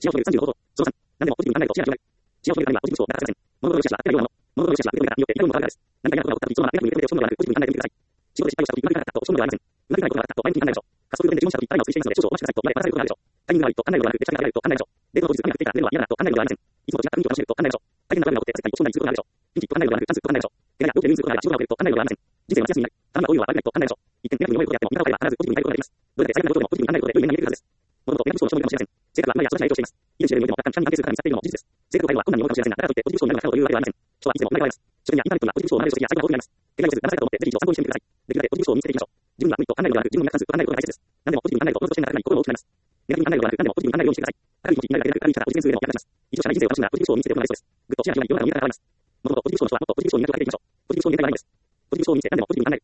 幸せ35度。その3、何でもポジティブに考えると視野が広がる。幸せの中にはポジティブ思想をなさせません。物事の良し悪しはあってないようなもの。物事の良し悪しは認めたによって得られるものがあるからです。何か嫌なことが起った時、そのままネガティブに受け止めて落ち込むのではなく、ポジティブに考えてみてください。仕事で失敗をした時、うまくいかなかったと落ち込むのではありません。うまくいかないことがあったと前向きに考えましょう。加速運転で注文した時、タイマーを推進していますので、少々お待ちくださいと言われ話されることがあるでしょう。タイミングが悪いと考えるのではなく、出来上がりが悪いと考えるでしょう。デートの当日、雨が降っていたら寝るのは嫌だなと考えるのではありません。いつもと違った雰囲気を楽しめると考えましょう。大変なことが起こって世界に落ち込んだりすることがあるでしょう。ピンチと考えるのではなく、チャンスと考えましょう。怪我や病気で入院することがあれば仕事が遅れると考えるのではありません。人生は夏休みになる。頼みが多いのは悪くないと考えましょう。一点ネガティブに思えることであっても、見方を変えれば必ずポジティブになることができます。どれだけ最悪な状況でもポジティブに考えることで良い面が見えてくるはずです。物事をネガティブ思考の消耗かもしれません。性格は今や育ちに影響しています。いい年齢においても若干に関係する方になっているのも事実です。性格を変えるのは困難に思うかもしれませんが、だからといってポジティブ思考になるが不可能というわけではありません。人はいつでも生まれ変わります。書店やインターネットがポジティブ思考を学べる書籍や最高の方法になります。怪我をせず騙されたと思ってぜひ一度参考にしてみてください。できるだけポジティブ思考を身につけていきましょう。自分には無理と考えるのではなく、自分に役立つと考えることが大切です。何でもポジティブに考えると、能力としての中に心も大きくなります。ネガティブに考えるのではなく、何でもポジティブに考えるようにしてください。明るい気持ちになれるようにしてください。一度しかない人生を楽しむなら、ポジティブ思考を身につけておくのが大事です。ぐっと視野に人生を楽しんだらポジティブ思考になるようになる人は、もっとポジティブ思考になるようになるから変わります。ポジティブ思考になる人は何でもいいです。ポジティブ思考を身につけて何でもポジティブに考える。